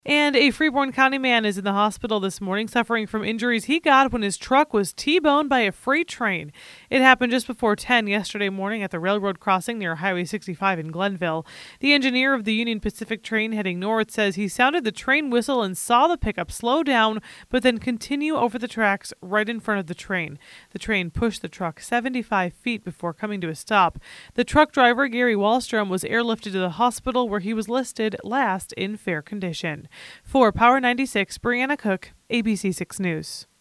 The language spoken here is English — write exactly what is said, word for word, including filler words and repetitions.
And a Freeborn County man is in the hospital this morning suffering from injuries he got when his truck was T-boned by a freight train. It happened just before ten yesterday morning at the railroad crossing near Highway sixty-five in Glenville. The engineer of the Union Pacific train heading north says he sounded the train whistle and saw the pickup slow down but then continue over the tracks right in front of the train. The train pushed the truck seventy-five feet before coming to a stop. The truck driver, Gary Wallstrom, was airlifted to the hospital where he was listed last in fair condition. For Power ninety-six, Brianna Cook, A B C six News.